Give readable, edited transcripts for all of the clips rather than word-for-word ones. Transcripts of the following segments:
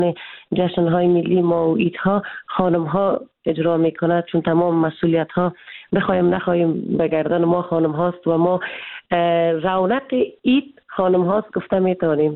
جشن های ملی ما و ایدها خانم ها اجرا میکنه، چون تمام مسئولیت ها بخوایم نخواهیم به گردن ما خانم هاست و ما رونق اید خانم هاست گفته میتونیم.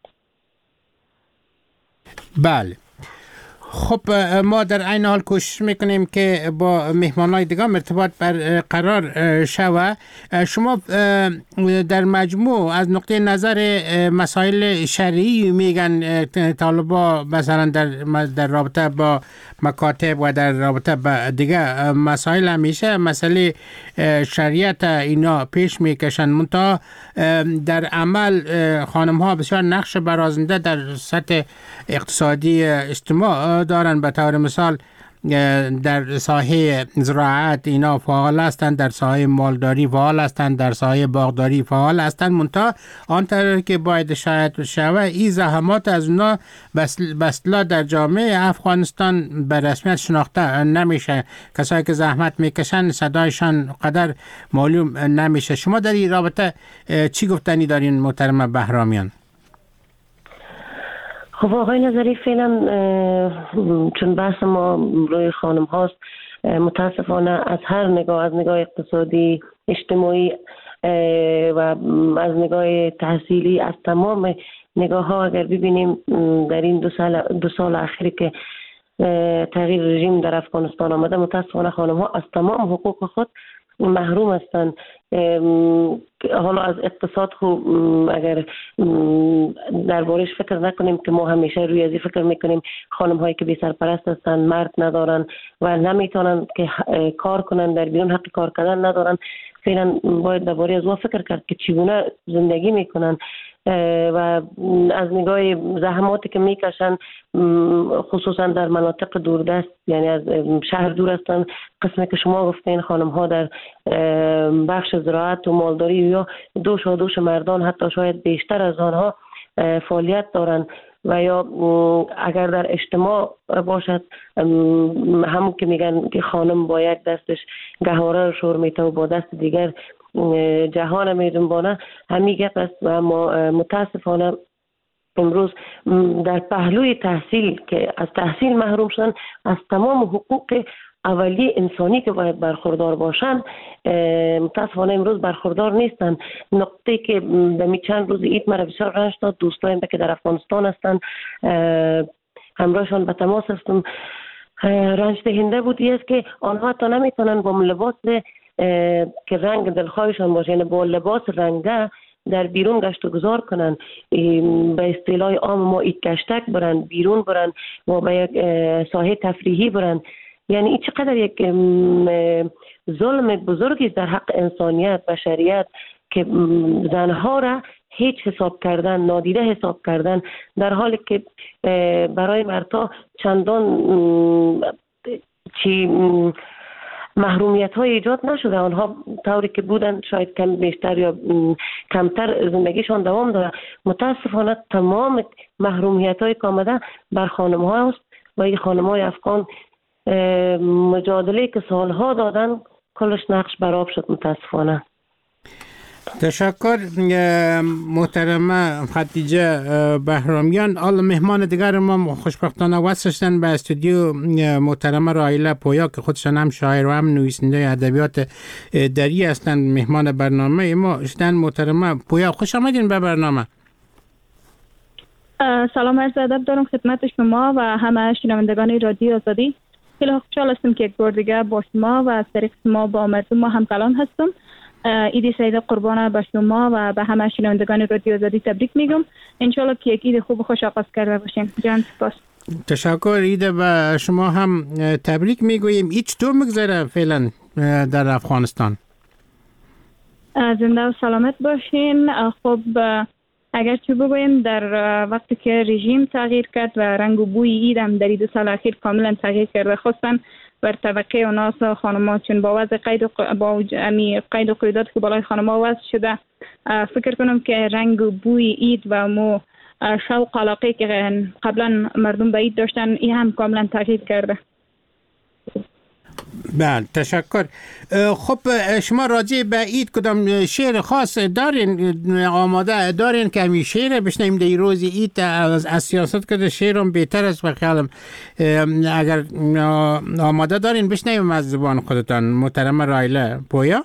بله. خب ما در این حال کوشش میکنیم که با مهمانای دیگه ارتباط برقرار شوه. شما در مجموع از نقطه نظر مسائل شرعی میگن طالبا مثلا در رابطه با مکاتب و در رابطه با دیگه مسائل همیشه مسئله شریعت اینا پیش میکشن، منتها در عمل خانم ها بسیار نقش برازنده در سطح اقتصادی اجتماع دارن. به طور مثال در ساحه زراعت اینا فعال هستند، در ساحه مالداری فعال هستند، در ساحه باغداری فعال هستند، منتها آنطور که باید شاید شوه این زحمات از اونا بسلا در جامعه افغانستان به رسمیت شناخته نمیشه. کسایی که زحمت میکشن صدایشان قدر معلوم نمیشه. شما در این رابطه چی گفتنی دارین محترم بهرامیان؟ خب آقای نظری، فعلا چون بحث ما روی خانم هاست، متاسفانه از هر نگاه، از نگاه اقتصادی، اجتماعی و از نگاه تحصیلی، از تمام نگاه ها اگر ببینیم در این دو سال اخیر که تغییر رژیم در افغانستان آمده، متاسفانه خانم ها از تمام حقوق خود محروم هستند. حالا از اقتصاد خوب اگر دربارش فکر نکنیم که ما همیشه روی ازی فکر میکنیم خانم هایی که بی سرپرست هستند، مرد ندارن و نمیتونن که کار کنن، در بیرون حق کار کردن ندارن. فعلا باید درباره از فکر کرد که چگونه زندگی میکنن و از نگاه زحماتی که میکشن، خصوصا در مناطق دوردست، یعنی از شهر دور هستن. قسمی که شما گفتین خانم ها در بخش زراعت و مالداری یا دوش مردان حتی شاید بیشتر از آنها فعالیت دارن، و یا اگر در اجتماع باشد همون که میگن که خانم با یک دستش گهواره رو شور میته و با دست دیگر جهان میدنبانه، همین گپ است. و ما متاسفانه امروز در پهلوی تحصیل که از تحصیل محروم شدن، از تمام حقوق اولیه انسانی که باید برخوردار باشند متاسفانه امروز برخوردار نیستند. نقطه که دمی چند روز عید مرا بسیار رنج داد، دوستایم که در افغانستان هستند همراهشان به تماس هستم، رنج دهنده بودی است که آنها تا نمیتونن با لباس که رنگ دلخواهشان باشه، یعنی با لباس رنگه در بیرون گشت و گذار کنن، به اصطلاح عام ما ایت گشتک برن، بیرون برن و به یک ساحه تفریحی برن. یعنی این چقدر یک ظلم بزرگی در حق انسانیت و شریعت که زنها را هیچ حساب کردن، نادیده حساب کردن، در حالی که برای مردها چندان چی محرومیت های ایجاد نشده. آنها طوری که بودن شاید کم بیشتر یا کمتر زندگیشان دوام داره. متاسفانه تمام محرومیت های که آمده بر خانم ها است و این خانم های افغان مجادله که سالها دادن کلش نقش برآب شد متاسفانه. تشکر محترمه خدیجه بهرامیان. حالا مهمان دیگر ما خوشبختانه وصلشتن به استودیو محترمه رایله پویا که خودشان هم شاعر و هم نویسنده ادبیات دری هستند. مهمان برنامه ما شدن. محترمه پویا خوش آمدین به برنامه. سلام عرض ادب دارم خدمت شما و همه شنوندگان رادیو آزادی. خیلی خوشحال هستم که یک بار دیگه با شما و از طریق شما با مردم ما همکلام هستم. عید سعید قربان به شما و به همه شنوندگان رادیو آزادی تبریک میگم. انشالله که یک عید خوب و خوش آغاز کرده باشیم. جان سپاس. تشکر. عید به شما هم تبریک میگوییم. عید چطور میگذره فعلا در افغانستان؟ زنده و سلامت باشین. خب اگر چه بگویم در وقتی که رژیم تغییر کرد و رنگ و بوی عید هم در 2 سال اخیر کاملا تغییر کرده، خصوصا بر طبقه اوناس خانم‌ها، چون با وضع قید و قیودات که بالای خانم‌ها وضع شده، فکر کنم که رنگ و بوی عید و مو شوق علاقه که قبلا مردم به عید داشتن این هم کاملا تغییر کرده. بله تشکر. خب شما راجع به اید کدام شعر خاص دارین آماده دارین که همین شعر بشنیم در روز اید از سیاست کده شعرم بهتر است و خیالم اگر آماده دارین بشنیم از زبان خودتان محترم رایله پویا.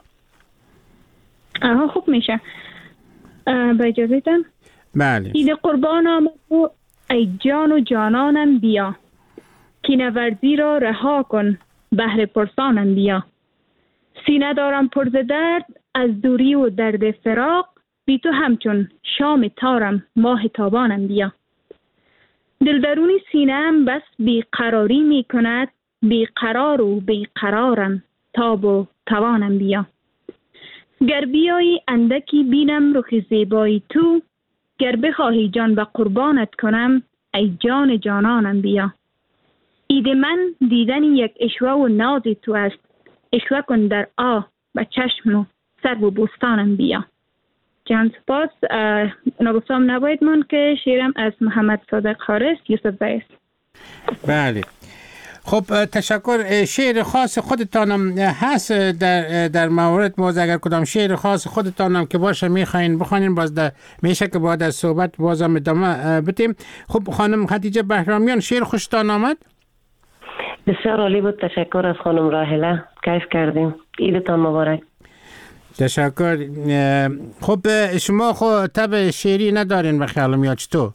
خوب میشه با اجازهتان. بله. اید قربان آمد و ای جان و جانانم بیا، کینه ورزی را رها کن بهر پرسانم بیا. سینه دارم پر ز درد از دوری و درد فراق، بی تو همچون شام تارم ماه تابانم بیا. دل درونی سینه‌ام بس بیقراری می کند، بیقرار و بیقرارم تاب و توانم بیا. گر بیایی اندکی بینم رخ زیبایی تو، گر بخواهی جان به قربانت کنم ای جان جانانم بیا. اید من دیدن یک اشوه و ناز تو است، اشوه کن در آه و چشم و سر و بستانم بیا. جان سپاس. نگفتم نباید من که شیرم از محمد صادق حارس یوسف زی است. بله. خب تشکر. شعر خاص خودتانم هست در مورد باز اگر کدام شعر خاص خودتانم که باشه میخواین بخوانین باز میشه که بعد از صحبت بازم ادامه بدیم. خب خانم خدیجه بهرامیان شعر خوشتان آمد؟ بسیار عالی بود. تشکر از خانم راهله. کیف کردیم. عیدتان مبارک. تشکر. خب شما خود طبع شعری ندارین به خیالم یا چطور؟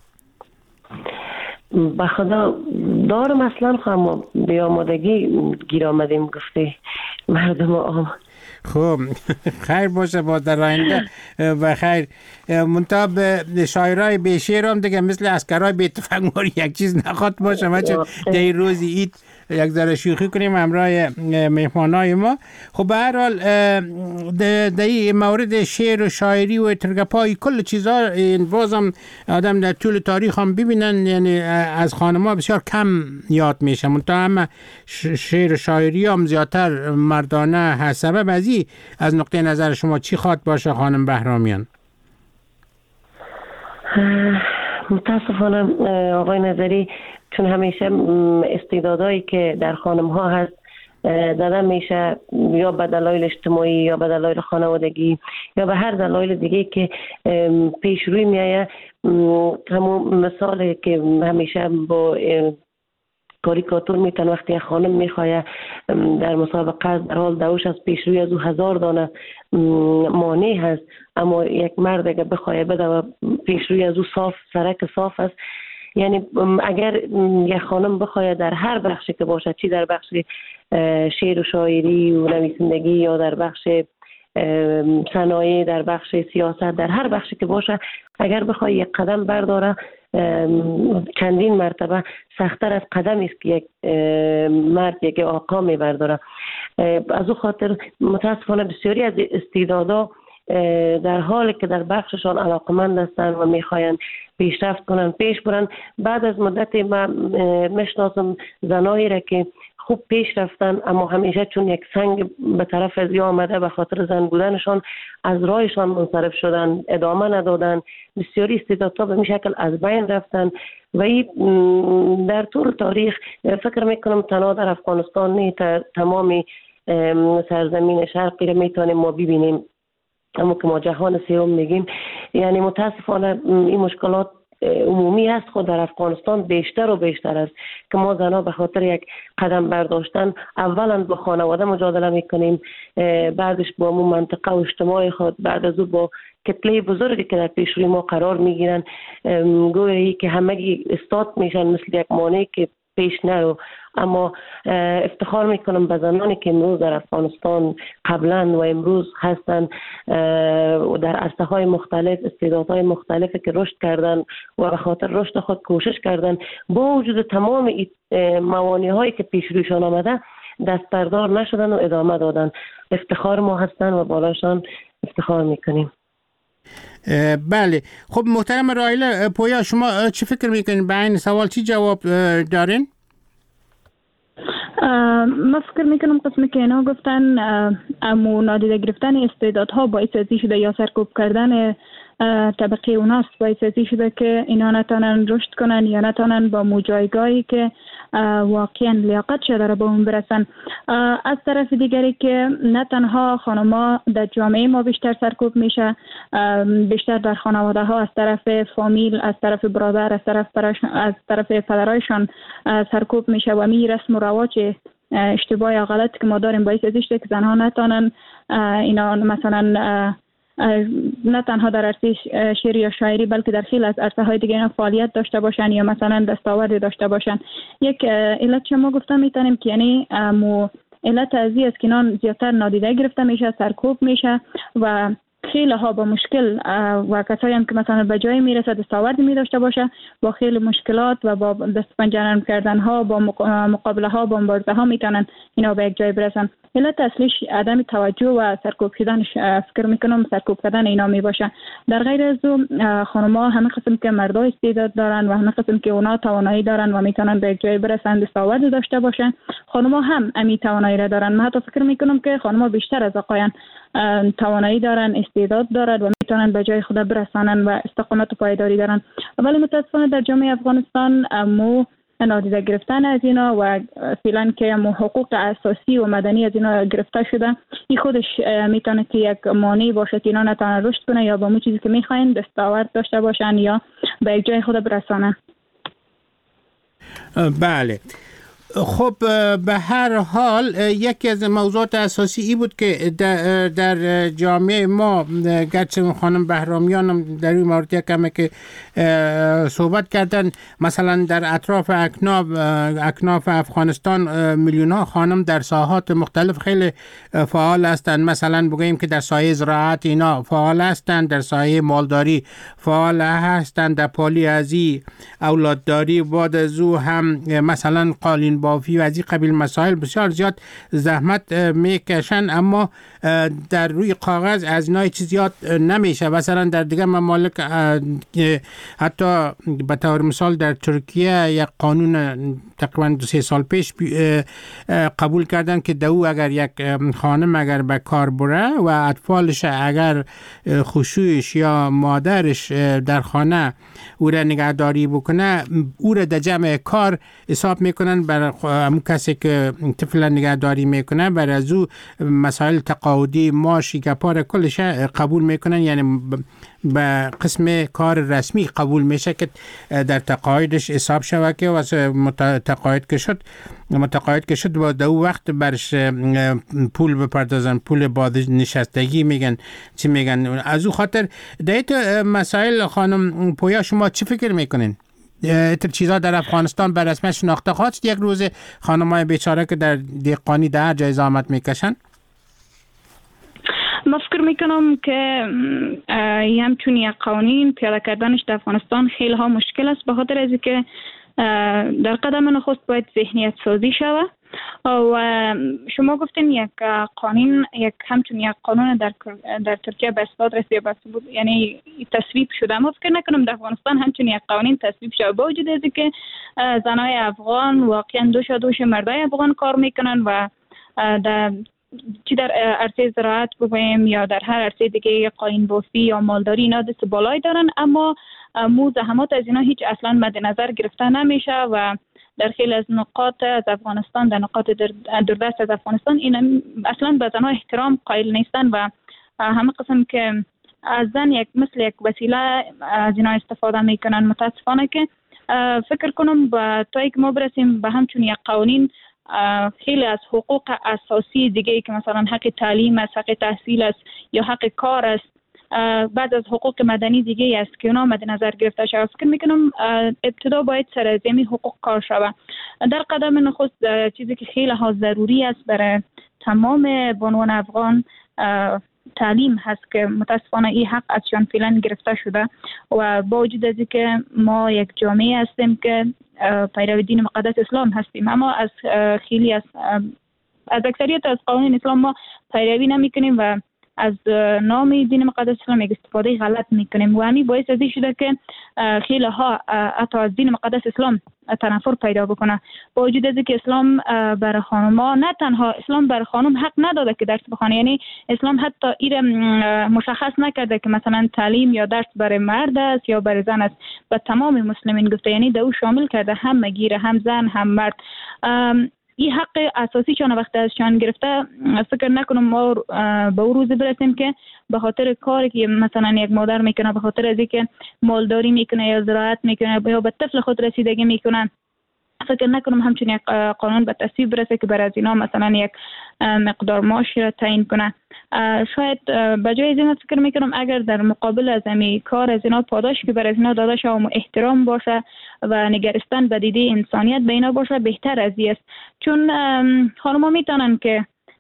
به خدا دارم اصلا خواهم به آمادگی گیر آمدیم گفته مردم آمد. خب خیر باشه با در آینده و خیر منتها به شاعرای به شعر هم دیگه مثل اسکرای به تفنگوری یک چیز نخواد باشه. ما چه در روزی اید یک ذره شوخی کنیم همراه مهمانای ما. خب به هر حال در این مورد شعر و شاعری و ترگپای کل چیزا بازم آدم در طول تاریخ هم ببینن، یعنی از خانم‌ها بسیار کم یاد میشه. منتها هم شعر و شاعری هم زیادتر مردانه هست. سبب از نقطه نظر شما چی خواد باشه خانم بهرامیان؟ متاسفانه آقای نظری چون همیشه استعدادایی که در خانم ها هست زده میشه، یا به دلایل اجتماعی یا به دلایل خانوادگی یا به هر دلایل دیگه که پیش روی میایه. همون مثالی که همیشه با کاریکاتور میتن وقتی خانم میخواه در مسابقه است در حال دوش از پیش روی از او 1000 دانه مانع هست، اما یک مرد اگر بخواه بده و پیش روی از او صاف سرک صاف است. یعنی اگر یک خانم بخواه در هر بخشی که باشه، چی در بخش شعر و شاعری و نویسندگی یا در بخش صنایع، در بخش سیاست، در هر بخشی که باشه، اگر بخواه یک قدم برداره چندین مرتبه سخت‌تر از قدمی است که یک مرد یک آقا میبرداره. از او خاطر متاسفانه بسیاری از استعدادا در حالی که در بخششان علاقمند هستند و میخواین پیشرفت کنن پیش برن، بعد از مدتی من میشناسم زنایی را که خوب پیش رفتن اما همیشه چون یک سنگ به طرف از آمده به خاطر زن بودنشان از راهشان منصرف شدن، ادامه ندادن. بسیاری استعدادها به این شکل از بین رفتن و این در طول تاریخ فکر میکنم تنها در افغانستان نه، تمام سرزمین شرقی را میتونیم ما ببینیم، اما که ما جهان سوم میگیم. یعنی متاسفانه این مشکلات عمومی است، خود در افغانستان بیشتر و بیشتر است که ما زنها به خاطر یک قدم برداشتن اولا با خانواده مجادله میکنیم، بعدش با همون منطقه و اجتماع خود، بعد از او با کتله بزرگی که در پیش روی ما قرار میگیرن، گویی که همگی استاد میشن مثل یک مانعی که پیش نرو. اما افتخار میکنم به زنانی که امروز در افغانستان قبلا و امروز هستن در عرصه های مختلف، استعدادهای مختلفی که رشد کردن و به خاطر رشد خود کوشش کردن، با وجود تمام موانع هایی که پیش رویشان آمده دست بردار نشدن و ادامه دادن. افتخار ما هستن و بالاشان افتخار میکنیم. بله. خب محترم رایله پویا، شما چی فکر میکنین؟ به این سوال چی جواب دارین؟ من فکر میکنم قسمی که اینا گفتن امو نادیده گرفتن استعدادها باعث ازی شده یا سرکوب کردن طبقه اوناست باعث ازی شده که اینا نتانن رشد کنن یا نتانن با مجایگاهی که واقعا لیاقت داره به اون برسن. از طرف دیگری که نه تنها خانم‌ها در جامعه ما بیشتر سرکوب میشه، بیشتر در خانواده ها از طرف فامیل، از طرف برادر، از طرف پدرایشان سرکوب میشه و می رسم و رواج اشتباه یا غلط که ما داریم باعث ازش که زنها نتونن اینا مثلا نه تنها در عرصه شعر یا شاعری بلکه در خیلی از عرصه های دیگه اینا فعالیت داشته باشن یا مثلا دستاورد داشته باشن. یک علت که ما گفتم میتونیم که یعنی علت ازی است که اینا زیادتر نادیده گرفته میشه، سرکوب میشه و خیلی ها با مشکل و کسایی هم که مثلا به جای میرسه دستاوردی می داشته باشه با خیلی مشکلات و با دست پنجه کردن ها، با مقابله ها، با مبارزه ها میتونن اینا به یک جای برسن. علت اصلیش عدم توجه و سرکوب شدنش فکر میکنم سرکوب کردن اینا می باشه. در غیر از اون خانم‌ها همه قسم که مردا استعداد دارن و همه قسم که اونا توانایی دارن و میتونن به یک جای برسن، دستاورد داشته باشن، خانم‌ها هم امی توانایی را دارن. من حتی فکر میکنم که خانم‌ها بیشتر از آقایان توانایی دارن، استعداد دارن و میتونن به جای خود برسانن و استقامت و پایداری دارن. ولی متاسفانه در جامعه افغانستان نادیده گرفتن از اینا و فعلا که حقوق اساسی و مدنی از اینا گرفته شده، این خودش میتونه که یک مانع باشه که اینا نتونه رشد کنه یا با اون چیزی که میخواین دستاورد داشته باشن یا به یک جای خود برسانن. بله. خب به هر حال یکی از موضوعات اساسی ای بود که در جامعه ما گرچه خانم بهرامیان در این مورد یکمه که صحبت کردن، مثلا در اطراف اکناف افغانستان میلیون ها خانم در ساحات مختلف خیلی فعال هستند. مثلا بگوییم که در سایه زراعت اینا فعال هستند، در سایه مالداری فعال هستند، در پالیازی، اولادداری، بعد از او هم مثلا قالین بافی و از این قبیل مسائل بسیار زیاد زحمت میکشن، اما در روی کاغذ از اینا چیز زیاد نمیشه. مثلا در دیگه ممالک حتی به طور مثال در ترکیه یک قانون تقریبا 2-3 سال پیش قبول کردن که دو اگر یک خانم اگر به کار بره و اطفالش اگر خشوعش یا مادرش در خانه او را نگهداری بکنه، او را در جمع کار حساب میکنن بر همون کسی که طفل نگهداری میکنه، بر از او مسائل تقاعدی معاشی گپار کلش قبول میکنن، یعنی به قسم کار رسمی قبول میشه که در تقاعدش حساب شوه که واسه متقاعد که شد با دو وقت برش پول بپردازن، پول بازنشستگی میگن چی میگن. از او خاطر دیت مسائل خانم پویا شما چی فکر میکنین؟ اتر چیزا در افغانستان به رسمیت شناخته خواست یک روز خانمای بیچاره که در دیقانی در جای زحمت میکشن؟ ما فکر میکنم که همچون یک قوانین پیاده کردنش در افغانستان خیلی ها مشکل است، به خاطر از اینکه در قدم نخست باید ذهنیت سازی شود و شما گفتین یک قانون همچون یک قانون در ترکیه به اثبات رسید، یعنی تصویب شده. ما فکر نکنم در افغانستان همچون یک قانون تصویب شده، با وجود از اینکه زنای افغان واقعا دوش مردای افغان کار میکنن و چی در عرصه زراعت بگویم یا در هر عرصه دیگه قالین بافی یا مالداری اینا دست بالایی دارن، اما زحمات از اینا هیچ اصلا مد نظر گرفته نمیشه و در خیلی از نقاط از افغانستان، در نقاط دوردست از افغانستان این اصلا به زنها احترام قائل نیستن و همه قسم که از زن مثل یک وسیله از اینا استفاده میکنن. متاسفانه که فکر کنم تا اینکه ما برسیم به همچون یک قوانین، خیلی از حقوق اساسی دیگه که مثلا حق تعلیم است، حق تحصیل است یا حق کار است، بعد از حقوق مدنی دیگه است که اونا مد نظر گرفته شود. فکر میکنم ابتدا باید سرازیمی حقوق کار شود. در قدم نخست چیزی که خیلی ها ضروری است برای تمام بانوان افغان تعلیم هست که متاسفانه این حق ازشان فعلا گرفته شده و با وجود از اینکه ما یک جامعه هستیم که پیرو دین مقدس اسلام هستیم، اما از خیلی از اکثریت از قوانین اسلام ما پیروی نمی کنیم و از نام دین مقدس اسلام یک استفاده غلط میکنیم و همین باعث از این شده که خیلی ها حتی از دین مقدس اسلام تنفر پیدا بکنه. با وجود از که اسلام بر خانم‌ها نه تنها اسلام بر خانم حق نداده که درس بخونه، یعنی اسلام حتی این مشخص نکرده که مثلا تعلیم یا درس برای مرد است یا برای زن است، به تمام مسلمین گفته، یعنی دو شامل کرده، هم مگیره، هم زن هم مرد. این حق اساسی چون وقت ازشان گرفته، فکر نکنم ما به اون روز برسیم که به خاطر کاری که مثلا یک مادر میکنه، به خاطر از اینکه مالداری میکنه یا زراعت میکنه یا به طفل خود رسیدگی میکنن، فکر نکنم همچون یک قانون به تصویب برسه که برای از اینا مثلا یک مقدار معاش را تعیین کنه. شاید بجای از اینا فکر میکنم اگر در مقابل از این کار از اینا پاداش که برای از اینا داده شد و احترام باشه و نگرستن به دیده انسانیت به اینا باشه، بهتر از این است. چون خانم‌ها میتونن که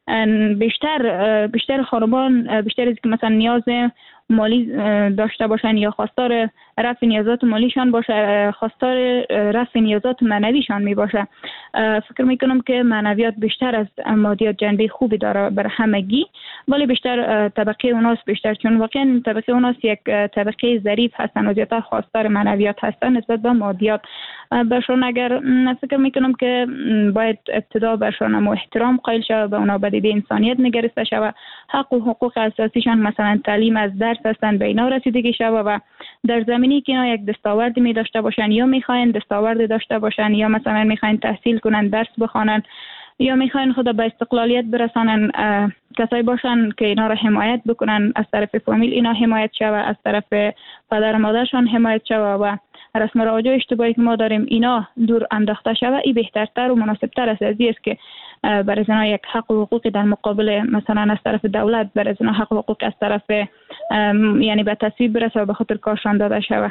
بیشتر خانمان بیشتر از که مثلا نیاز مالی داشته باشن یا خواستار رفع نیازات مالیشان باشه، خواستار رفع نیازات معنویشان می باشه. فکر میکنم که معنویات بیشتر از مادیات جنبه خوبی داره بر همگی، ولی بیشتر طبقه اوناست بیشتر، چون واقعا طبقه اوناست یک طبقه ظریف هستن و زیادتر خواستار معنویات هستن نسبت به مادیات. برشان اگر فکر میکنم که باید ابتدا برشان احترام قائل شود، به اونا به دیده انسانیت نگرسته شود، حق و حقوق اساسیشان مثلا تعلیم از درس هستن به اینا رسیدگی شود و در زمینی که اینا یک دستاوردی می داشته باشن یا میخواین دستاورد داشته باشن یا مثلا میخواین تحصیل کنن، درس بخوانن یا میخواین خود به استقلالیت برسانن، کسایی باشن که اینا را حمایت بکنن، از طرف فامیل اینا حمایت شود، از طرف پدر و مادرشان حمایت شود و رسم و رواج اشتباهی که ما داریم اینا دور انداخته شود. این بهترتر و مناسبتر است از است که برای زنها یک حق و حقوقی در مقابل مثلا از طرف دولت برای زنها حق و حقوق از طرف یعنی به تصویب برسه و به خاطر کارشان داده شود.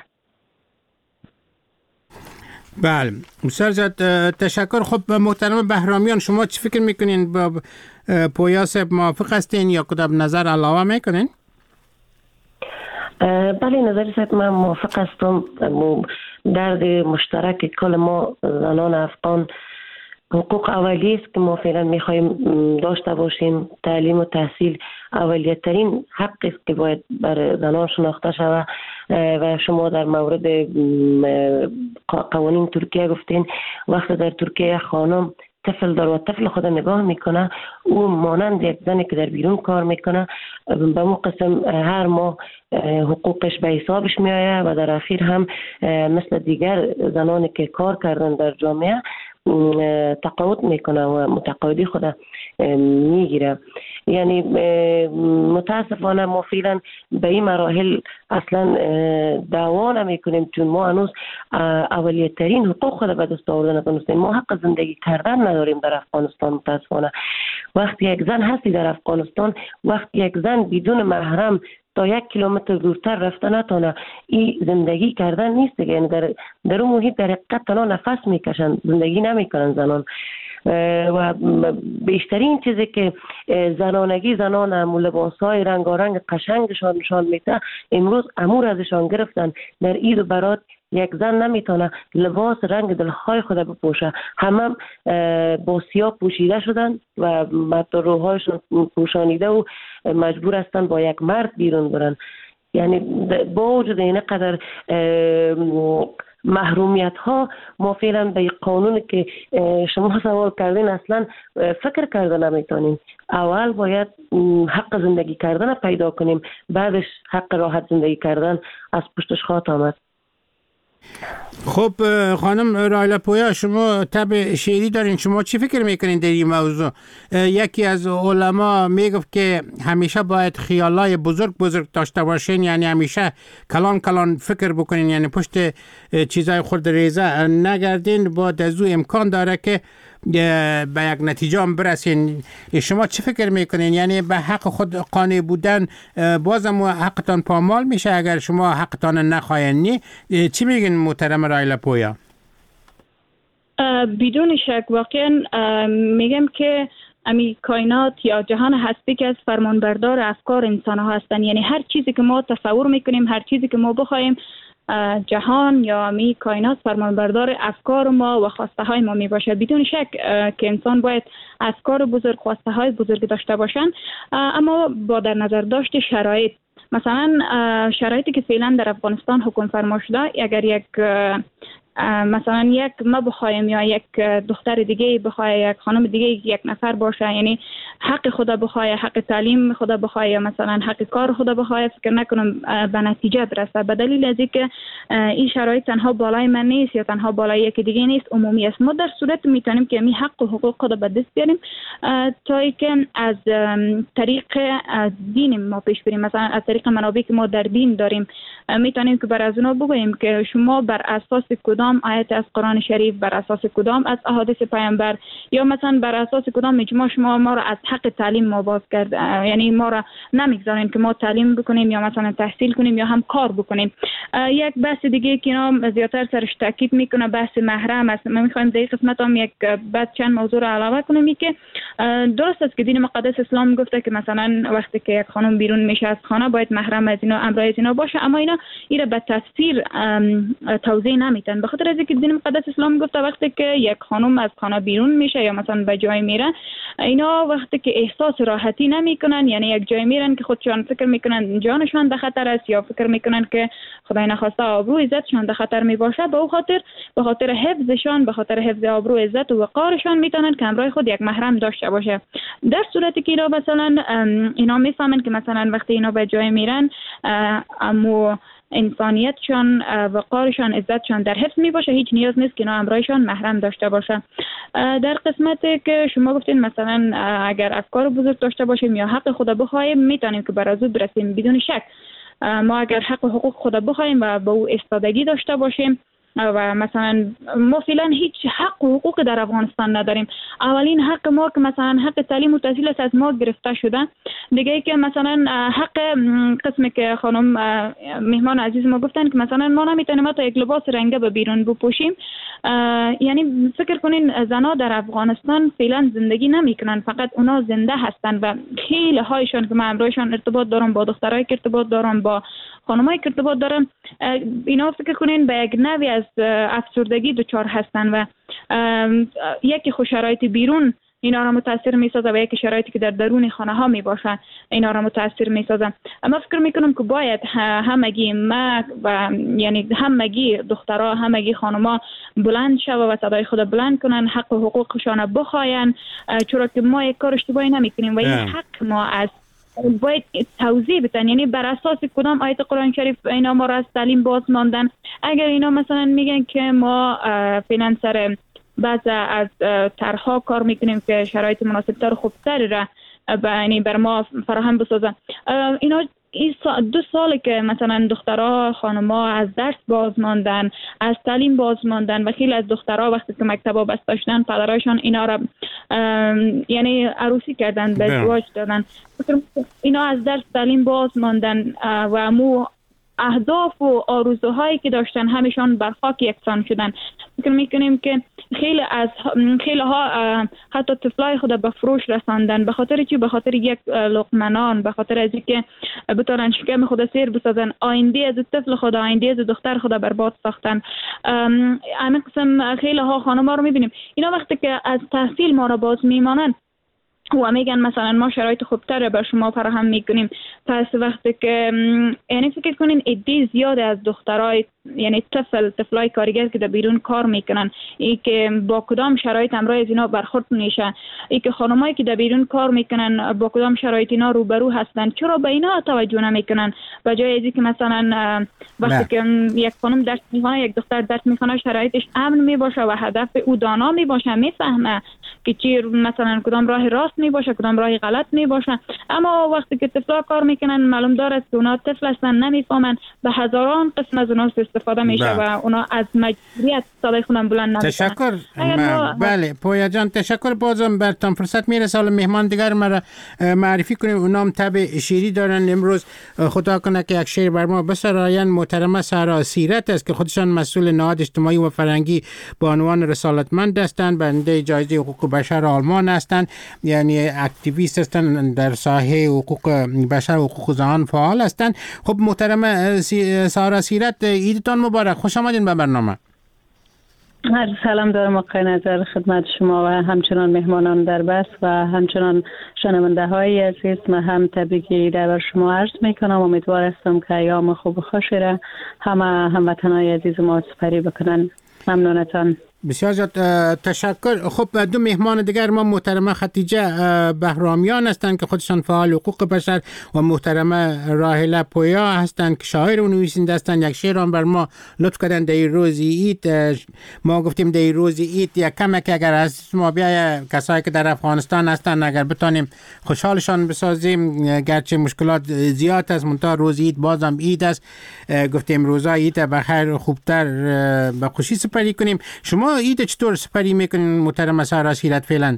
بله سرزاد تشکر. خب محترم بهرامیان، شما چی فکر میکنین؟ با پویا صاحب موافق هستین یا کدام نظر علاوه میکنین؟ بله نظر صاحب من موافق هستم. درد مشترک کل ما زنان افغان حقوق اولیه است که ما فعلا میخوایم داشته باشیم. تعلیم و تحصیل اولیه ترین حق است که باید بر زنان شناخته شود و شما در مورد قوانین ترکیه گفتین، وقت در ترکیه خانم طفل داره و طفل خود نگاه میکنه، او مانند یک زنی که در بیرون کار میکنه به مو قسم هر ماه حقوقش به حسابش میآید و در اخیر هم مثل دیگر زنانی که کار کردن در جامعه تقاعد میکنه و متقاعدی خود میگیره. یعنی متاسفانه ما فعلا به این مراحل اصلا دعوا نمیکنیم، چون ما هنوز اولیه ترین حقوق خود به دست آوردن نتونستیم. ما حق زندگی کردن نداریم در افغانستان متاسفانه. وقتی یک زن هستی در افغانستان، وقتی یک زن بدون محرم تا 1 کیلومتر دورتر رفته نتونه، این زندگی کردن نیست دیگه. یعنی در اون محیط در حقیقت تنها نفس میکشن، زندگی نمیکنن زنان. و بیشترین چیزی که زنانگی زنان لباسهای رنگارنگ قشنگشان نشان میده، امروز امور ازشان گرفتن. در عید و برات یک زن نمیتونه لباس رنگ دلخواه خود بپوشه، همه با سیاه پوشیده شدن و روحایشون پوشانیده و مجبور هستن با یک مرد بیرون برن. یعنی با وجود این قدر محرومیت ها، ما فعلا به قانونی که شما سوال کردین اصلا فکر کرده نمیتونیم. اول باید حق زندگی کردن پیدا کنیم، بعدش حق راحت زندگی کردن از پشتش خواهد آمد. خب خانم رایلا پویا، شما طب شعری دارین، شما چی فکر میکنین در این موضوع؟ یکی از علما میگفت که همیشه باید خیالای بزرگ داشته باشین، یعنی همیشه کلان فکر بکنین، یعنی پشت چیزای خود ریزه نگردین. با دزو امکان داره که به یک نتیجه هم برسین. شما چی فکر میکنین؟ یعنی به حق خود قانع بودن بازم حقتان پامال میشه اگر شما حقتان نخواین؟ نی چی میگین محترم رایلا پویا؟ بدون شک واقعا میگم که امی کائنات یا جهان هستی که از فرمانبردار افکار انسان ها هستن. یعنی هر چیزی که ما تصور میکنیم، هر چیزی که ما بخوایم جهان یا می کائنات فرمانبردار افکار ما و خواسته های ما می باشه. بدون شک که انسان باید افکار بزرگ، خواسته های بزرگ داشته باشن، اما با در نظر داشت شرایط. مثلا شرایطی که فعلا در افغانستان حکم فرما شده، اگر مثلا یک ما بخوایم یا یک دختر دیگه بخواه، یک خانم دیگه یک نفر باشه، یعنی حق خدا بخواه، حق تعلیم خدا بخواه، یا مثلا حق کار خدا بخواه، فکر نکنم به نتیجه برسه، به دلیل از اینکه این شرایط تنها بالای من نیست یا تنها بالای یک دیگه نیست، عمومی است. ما در صورت میتونیم که می حق و حقوق خدا به دست بیاریم تا اینکه از طریق دین ما پیش بریم. مثلا از طریق منابعی که ما در دین داریم میتونیم که بر از اونا بگوییم که شما بر اساس کدام آیت از قرآن شریف، بر اساس کدام از احادیث پیامبر، یا مثلا بر اساس کدام اجماع شما ما را از حق تعلیم ما باز کرد، یعنی ما را نمیگذارین که ما تعلیم بکنیم یا مثلا تحصیل کنیم یا هم کار بکنیم. یک بحث دیگه که اینا زیادتر سرش تاکید میکنه بحث محرم است. ما میخوایم در این قسمت هم یک بعد چند موضوع را علاوه کنیم که درست است که دین مقدس اسلام گفته که مثلا وقتی که یک خانم بیرون میشه از خانه باید محرم از اینا، امرای از اینا باشه، اما اینا به تفصیل توضیح نمیدن. به خاطر اینکه دین مقدس اسلام گفته وقتی که یک خانم از خانه بیرون میشه یا مثلا به جای میره، اینا وقتی که احساس راحتی نمیکنن، یعنی یک جای میرن که خودشان فکر میکنن جانشان در خطر است یا فکر میکنن که خدای نخواسته آبرو عزتشان در خطر میباشه، به خاطر حفظشان، به خاطر حفظ آبرو عزت و وقارشان میتونن که همراه خود یک محرم داشته باشه. در صورتی که اینا مثلا اینا میفهمن که مثلا وقتی اینا به جای میرن امو انسانیتشان، وقارشان، عزتشان در حفظ می باشه، هیچ نیاز نیست که اینا همراهشان محرم داشته باشه. در قسمتی که شما گفتین مثلا اگر افکار بزرگ داشته باشیم یا حق خدا بخوایم میتونیم که بر از او برسیم. بدون شک ما اگر حق و حقوق خدا بخوایم و به او استادگی داشته باشیم و مثلا ما فعلا هیچ حق و حقوق در افغانستان نداریم. اولین حق ما که مثلا حق تعلیم و تحصیل از ما گرفته شده، دیگه که مثلا حق قسمی که خانم مهمان عزیز ما گفتن که مثلا ما نمیتونیم تا یک لباس رنگه به بیرون بپوشیم. یعنی فکر کنین زنا در افغانستان فعلا زندگی نمیکنن، فقط اونا زنده هستن و خیلی هایشان که من همراهشان ارتباط دارم، با دخترای که ارتباط دارم، با خانمایی که ارتباط دارم، اینا فکر کنین به یک نوعی از افسردگی دچار هستن و یکی خود شرایط بیرون اینا را متاثر میسازه و یکی شرایطی که در درون خانه ها می باشه اینا را متاثر میسازه. اما فکر میکنم که باید همگی ما و یعنی همگی دخترها، همگی خانما بلند شوه و صدای خود بلند کنن، حق و حقوقشان بخواین، چرا که ما یک کار اشتباهی نمیکنیم و این حق ما است. باید توضیح بدن، یعنی بر اساس کدام آیت قرآن شریف اینا ما را از تعلیم باز ماندن. اگر اینا مثلا میگن که ما فعلا سر بعض از طرح‌ها کار میکنیم که شرایط مناسب‌تر و خوبتری را یعنی بر ما فراهم بسازن، اینا این 2 ساله که مثلا دخترها، خانم‌ها از درس باز ماندن، از تعلیم باز ماندن و خیلی از دخترها وقتی که مکتبا بسته شدن پدرایشان اینا را یعنی عروسی کردن، به ازدواج دادن. اینا از درس تعلیم باز ماندن و مو اهداف و آرزوهایی که داشتن همیشان بر خاک یکسان شدن. فکر میکنیم که خیلی ها حتی طفلای خود به فروش رساندن. به خاطر چی؟ به خاطر یک لقمه نان، به خاطر از اینکه بتونن شکم خود سیر بسازن. آینده از طفل خود، آینده از دختر خود برباد ساختن. همین قسم خیلی ها خانم‌ها رو میبینیم اینا وقتی که از تحصیل ما را باز میمانن و میگن مثلا ما شرایط خوبتر بر شما فراهم میکنیم، پس وقتی که یعنی فکر کنین عده زیاد از دخترای یعنی طفلای کارگر که در بیرون کار میکنن، ای که با کدام شرایط همراه از اینا برخورد میشه، ای که خانمایی که در بیرون کار میکنن با کدام شرایط اینا روبرو هستن، چرا به اینا توجه نمیکنن؟ به جای از اینکه مثلا وقتی که یک خانم درس میخونه، یک دختر درس میخونه، شرایطش امن میباشه و هدف او دانا میباشه، میفهمه که چی مثلا کدام راه راست میباشه، کدام راه غلط میباشه. اما وقتی که طفلا کار میکنن معلوم داره که اونا طفل هستن، نمیفهمن، به هزاران قسم از اونا استفاده میشه و اونا از مجبوریت صدای خودم بلند نمیکنن. تشکر. بله پویا جان تشکر. بازم برتان فرصت میرسه حالا مهمان دیگر مرا معرفی کنیم. اونا هم طبع شیری دارن. امروز خدا کنه که یک شعر بر ما بسراین. محترمه سارا سیرت است که خودشان مسئول نهاد اجتماعی و فرهنگی با عنوان رسالتمند هستند، برنده جایزه حقوق بشر آلمان هستند، یعنی اکتیویست هستند در ساحه حقوق بشر و حقوق زنان فعال هستند. خب محترمه سارا سیرت، روزتان مبارک. خوش آمدین به برنامه. سلام دارم آقای نظر خدمت شما و همچنان مهمانان در بس و همچنان شنونده های عزیز. من هم تبریک عید بر شما عرض میکنم. امیدوار هستم که ایام خوب و خوشی را همه هموطنان عزیز ما سپری بکنن. ممنونتان. بسیار زیاد تشکر. خب دو مهمان دیگر ما محترمه خدیجه بهرامیان هستند که خودشان فعال حقوق بشر و محترمه راهله پویا هستند که شاعر و نویسنده هستند. یک شعر هم بر ما لطف کردن در روز عید. ما گفتیم در روز عید یک کمک اگر از ما بیای کسایی که در افغانستان هستند اگر بتانیم خوشحالشان بسازیم، گرچه مشکلات زیاد است منتها روز عید بازم عید است. گفتیم روزا عید بخیر خوبتر به خوشی سپری کنیم. شما عید چطور سپری میکنین محترم سارا سیرت فعلا؟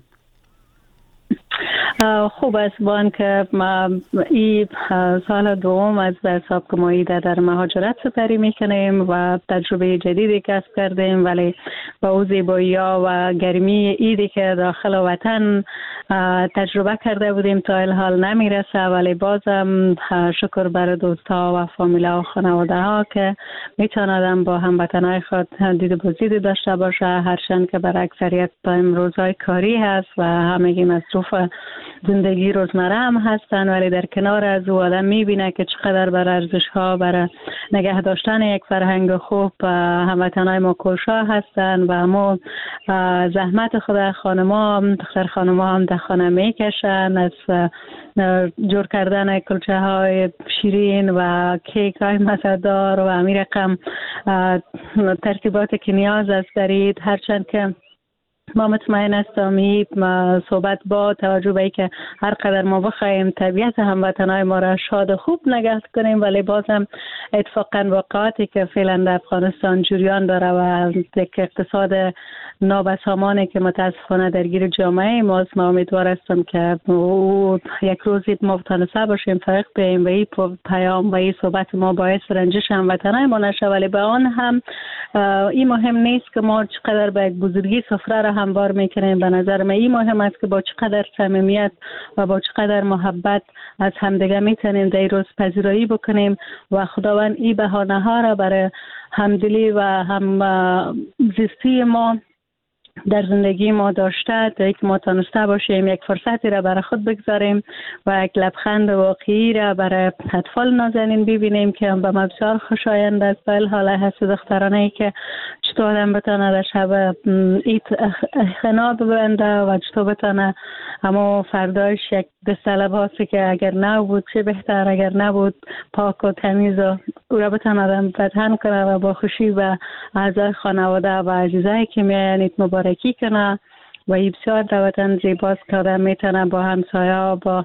خوب است بان که ما این سال دوم از به حساب که ما عید در مهاجرت سپری میکنیم و تجربه جدیدی کسب کردیم، ولی با او زیبایی‌ها و گرمی عیدی که داخل وطن تجربه کرده بودیم تا الحال نمیرسه، ولی بازم شکر بر دوستا و فامیلا و خانواده ها که میتونادم با هموطنای خود دید و بازدید داشته باشه، هرچند که بر اکثریت روزهای کاری هست و همگی مصروف زندگی روزمره هم هستن، ولی در کنار از او آدم میبینه که چقدر بر ارزش ها برای نگه داشتن یک فرهنگ خوب هموطنای ما کوشا هستن و همو زحمت خود خانما دختر خانما هم در خانه میکشن، از جور کردن کلچه های شیرین و کیک های مزه‌دار و همین رقم ترتیبات که نیاز است در عید، هرچند که ما مطمئن هستم ما صحبت با توجه به که هر قدر ما بخوایم طبیعت هموطنای ما را شاد خوب نگه کنیم، ولی بازم اتفاقا واقعاتی که فعلا در افغانستان جریان داره و یک اقتصاد نابسامانی که متاسفانه درگیر جامعه ماست، ما امیدوار هستم که یک روزی ما تونسته باشیم فرق بیاییم و این پیام و این صحبت ما باعث رنجش هموطنای ما نشه، ولی به آن هم این مهم نیست که ما چقدر به یک بزرگی سفره را هموار میکنیم. به نظر من این مهم است که با چقدر صمیمیت و با چقدر محبت از همدیگه میتونیم در روز پذیرایی بکنیم و خداوند این بهانه ها را برای همدلی و هم زیستی ما در زندگی ما داشته تا یک ما تانسته باشیم یک فرصتی را برای خود بگذاریم و یک لبخند واقعی را برای اطفال نازنین ببینیم که به ما بسیار خوشایند است. به حاله هست دخترانه ای که چطور آدم بتانه در شب عید خنا ببنده و چطور بتانه اما فرداش یک دسته لباسی که اگر نبود چه بهتر، اگر نبود پاک و تمیز و او را بتانه آدم بدهن کنه و با خوشی و اعضای خانواده و عزیزایی که میاین مبارکی کنه و این بسیار دوتن زیباست که آدم میتونه با همسایه با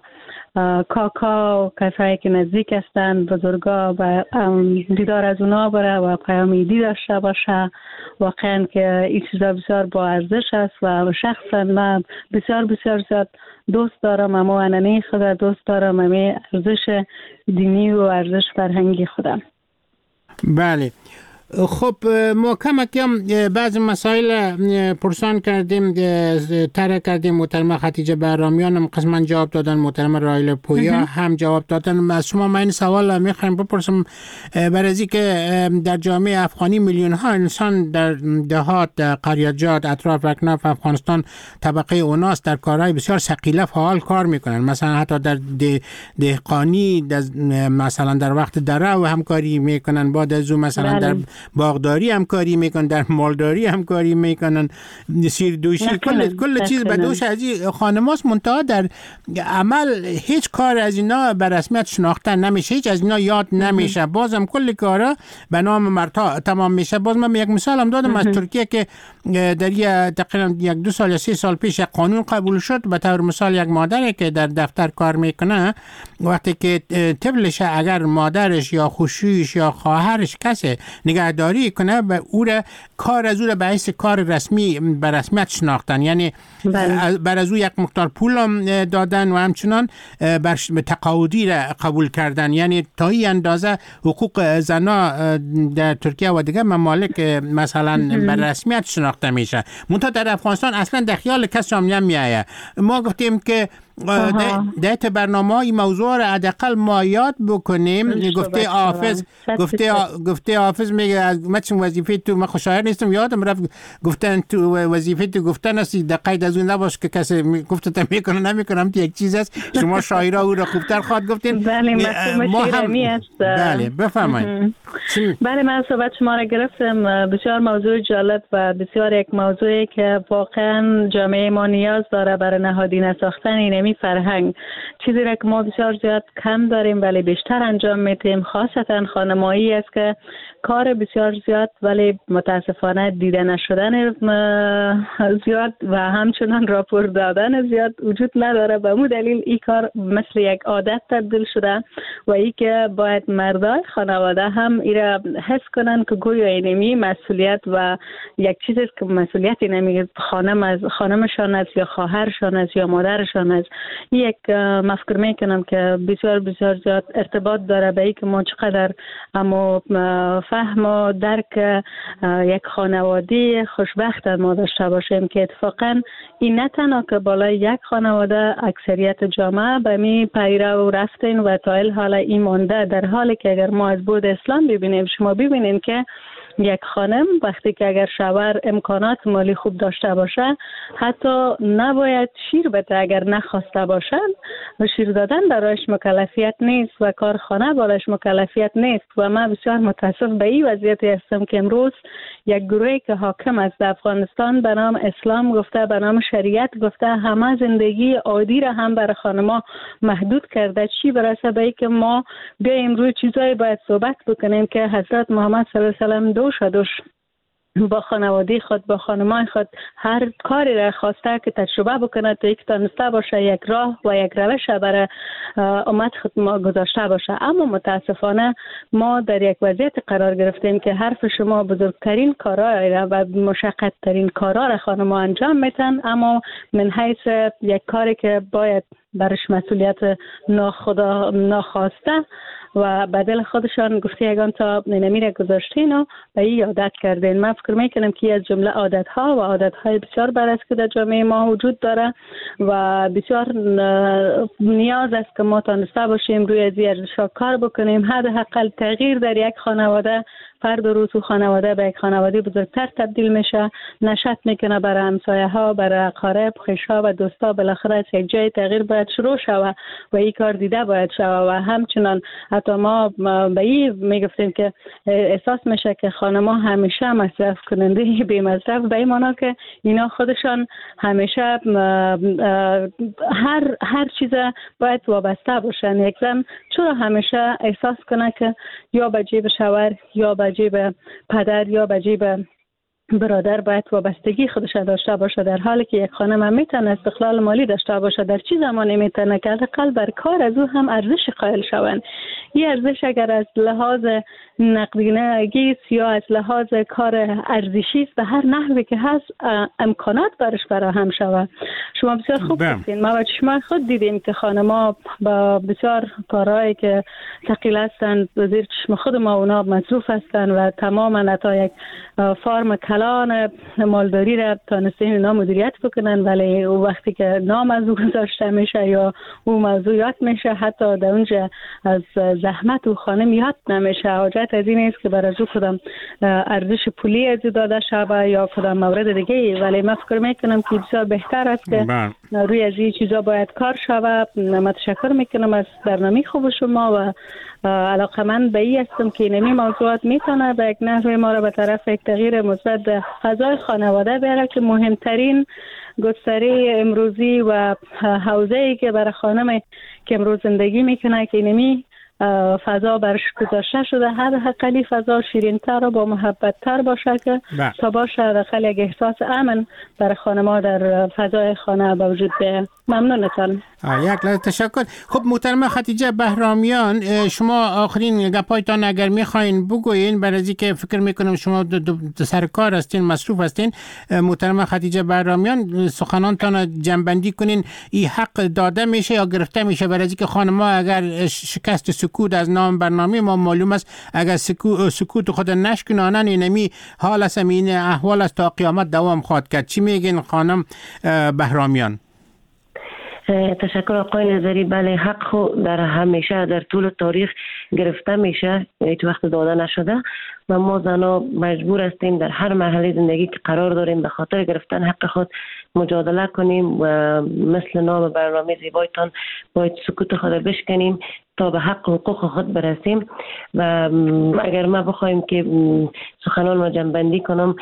کاکا و کسایی که نزدیک هستند بزرگا و دیدار از اونا بره و پیام عیدی داشته باشه. واقعا که این چیزا بسیار با ارزش است و شخصا من بسیار زیاد دوست دارم، اما انانه خدا دوست دارم، اما ارزش دینی و ارزش فرهنگی خودم. بله خب ما کم بعض مسائل پرسان کردیم، طرح کردیم. محترمه خدیجه بهرامیان هم قسما جواب دادن، محترمه راهله پویا هم جواب دادن. از شما من این سوال میخوایم بپرسم برای از که در جامعه افغانی میلیون ها انسان در دهات، قریجات، اطراف اکناف افغانستان طبقه اوناست در کارهای بسیار ثقیله فعال کار میکنن، مثلا حتی در دهقانی مثلا در وقت دره و همکاری میکنن، بعد از اون مثلا در باغداری همکاری میکنن، در مالداری همکاری میکنن، سیردوشی، کل چیز به دوش از این خانماست. منتها در عمل هیچ کار از اینا به رسمیت شناخته نمیشه، هیچ از اینا یاد نمیشه، بازم کل کارا به نام مرتا تمام میشه. باز من یک مثال هم دادم از ترکیه که در تقریبا 1-2 سال یا 3 سال پیش قانون قبول شد. به طور مثال یک مادری که در دفتر کار میکنه وقتی که طفلش اگر مادرش یا خوشویش یا خواهرش کسی نگهداری کنه و او را کار از او را به حیث کار رسمی به رسمیت شناختن، یعنی بر از او یک مقدار پول هم دادن و همچنان به تقاعدی را قبول کردن، یعنی تا این اندازه حقوق زنا در ترکیه و دیگه ممالک مثلا به رسمیت شناخته میشه. منتها در افغانستان اصلا در خیال کسی هم نمیآید. ما گفتیم که ده برنامه این موضوع را حداقل ما یاد بکنیم. گفته حافظ میگه مثلا وظیفه تو، من خوشایند نیستم، یادم رفت گفتن تو وظیفه تو گفتن هستی، دقیق از اون نباش که کسی گفته تا میکنه نمیکنم، یک چیز است. شما شاعرها او را خوبتر خواهد گفتین. بله مفهوم شیرینی است. بله بفرمایید. بله من صحبت شما را گرفتم. بسیار موضوع جالب و بسیار یک موضوعی که واقعا جامعه ما نیاز داره برای نهادینه ساختن اینمی فرهنگ. چیزی را که ما بسیار زیاد کم داریم ولی بیشتر انجام میدیم، خاصتا خانمایی است که کار بسیار زیاد ولی متاسفانه دیده نشدن زیاد و همچنان راپور دادن زیاد وجود نداره. به مو دلیل این کار مثل یک عادت تبدیل شده و ای که باید مردای خانواده هم ایره حس کنن که گویا اینمی مسئولیت و یک چیزی که مسئولیت اینمی خانمشان است یا خواهرشان است یا مادرشان است. یک مفکر میکنم که بسیار بسیار زیاد ارتباط داره به ای که ما چقدر اما فهم و درک یک خانواده خوشبخت ما داشته باشیم که اتفاقا این نه تنها که بالای یک خانواده اکثریت جامعه به می پیرو رفتین و تا حالا این مانده، در حالی که اگر ما از بود اسلام ببینیم، شما ببینین که یک خانم وقتی که اگر شوهر امکانات مالی خوب داشته باشه حتی نباید شیر بده اگر نخواسته باشن و شیر دادن برایش مکلفیت نیست و کارخانه برایش مکلفیت نیست. و من بسیار متاسف به این وضعیتی هستم که امروز یک گروهی که حاکم است در افغانستان به نام اسلام گفته، به نام شریعت گفته، همه زندگی عادی را هم برای خانم‌ها محدود کرده. چی برسه به این که ما بیایم روی چیزایی باید صحبت بکنیم که حضرت محمد صلی الله علیه و سلم دوش با خانواده خود، با خانمای خود هر کاری را خواسته که تجربه بکنه تا یک تانسته باشه یک راه و یک روش برای امت خود ما گذاشته باشه. اما متاسفانه ما در یک وضعیت قرار گرفتیم که حرف شما بزرگترین کارا و مشقت ترین کارا را خانم‌ها انجام میتن، اما من حیث یک کاری که باید برش مسئولیت ناخواسته و بدل خودشان گفته یگان تا نمیره گذاشتین و به این عادت کردین. من فکر میکنم که از جمله عادتها و عادتهای بسیار برست که در جامعه ما وجود داره و بسیار نیاز است که ما تانسته باشیم روی از این ارزش‌ها کار بکنیم. حداقل تغییر در یک خانواده، فرد رو تو خانواده به یک خانواده بزرگتر تبدیل میشه، نشأت میکنه برای همسایه ها، برای اقارب، خویشا و دوستا. بالاخره از یک جای تغییر باید شروع شود و این کار دیده باید شود. و همچنان حتی ما به این میگفتیم که احساس میشه که خانم‌ها همیشه مصرف کننده بی مصرف، به این معنی که اینا خودشان همیشه هر چیز باید وابسته باشن. یک زن چرا همیشه احساس کنه که یا به جیب شوهر یا به جیب پدر یا به جیب برادر باید وابستگی خودش داشته باشه، در حالی که یک خانم هم میتونه استقلال مالی داشته باشه. در چه زمانی میتونه که حداقل بر کار از او هم ارزش قائل شوند. این ارزش اگر از لحاظ نقدینگی یا از لحاظ کار ارزشی است، به هر نحوی که هست امکانات برش فراهم شود. شما بسیار خوب گفتین. ما و شما خود دیدیم که خانم‌ها با بسیار کارهایی که ثقیل هستند زیر چشم خود ما اونا مصروف هستند و تماما تا یک فارم کلان مالداری را تانستین اینا مدیریت بکنن، ولی وقتی که نام از او گذاشته میشه یا او موضوع یاد میشه، حتی در اونجا از زحمت و خانم یاد نمیشه. حاجت از این است که برای او کدام ارزش پولی از داده شده یا کدام مورد دیگه، ولی من فکر میکنم که بسیار بهتر است که روی از این چیزا باید کار شود. متشکر میکنم از برنامه خوب شما و علاقمند به این هستم که اینمی موضوعات میتونه به یک نحوه ما را به طرف یک تغییر مثبت در فضای خانواده بیاره که مهمترین گستره امروزی و حوزه‌ای که برای خانم که امروز زندگی میکنه که اینمی فضا برش گذاشته شده، حداقل فضا شیرین‌تر و با محبت‌تر باشه که تا باشه حداقل یک احساس امن برای خانم‌ها در فضای خانه به وجود بیاید. ممنونتان. یک لحظه تشکر. خب محترمه خدیجه بهرامیان، شما آخرین گپایتان اگر میخواین بگوین، برای از اینکه فکر میکنم شما سر کار هستین، مصروف هستین. محترمه خدیجه بهرامیان، سخنانتان جنبندی کنین. این حق داده میشه یا گرفته میشه؟ برای از اینکه خانم‌ها اگر شکست سکوت از نام برنامه ما معلوم است، اگر سکوت خود نشکنانن اینمی حال است، این احوال است تا قیامت دوام خواهد کرد. چی میگین خانم بهرامیان؟ تشکر آقای نظری. بله، حق خود در همیشه در طول تاریخ گرفته میشه، هیچ وقت داده نشده و ما زنها مجبور هستیم در هر مرحله زندگی که قرار داریم به خاطر گرفتن حق خود مجادله کنیم و مثل نام برنامه زیبایتان باید سکوت خود بشکنیم تا به حق و حقوق خود برسیم. و اگر ما بخوایم که سخنان ما جنبندی کنم،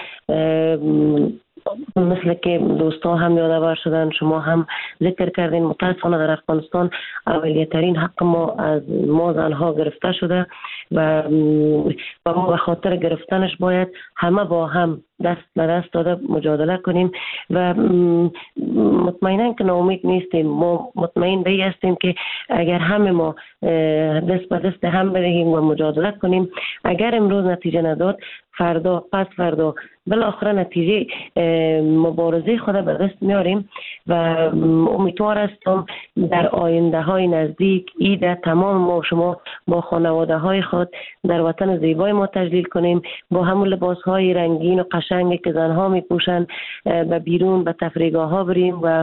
مثل که دوستا هم یادآور شدن، شما هم ذکر کردین، متاسفانه در افغانستان اولیه‌ترین حق ما از ما زنها گرفته شده و ما به خاطر گرفتنش باید همه با هم دست به دست داده مجادله کنیم و مطمئنا که ناامید نیستیم. ما مطمئن به این هستیم که اگر همه ما دست به دست هم بدهیم و مجادله کنیم، اگر امروز نتیجه نداد، فردا پس فردا بالاخره نتیجه مبارزه خود به دست میاریم و امیدوار هستم در آینده های نزدیک ایده تمام ما شما با خانواده های خود در وطن زیبای ما تجلیل کنیم، با همون لباس های رنگین و قشنگی که زنها می پوشن به بیرون به تفریحگاه ها بریم و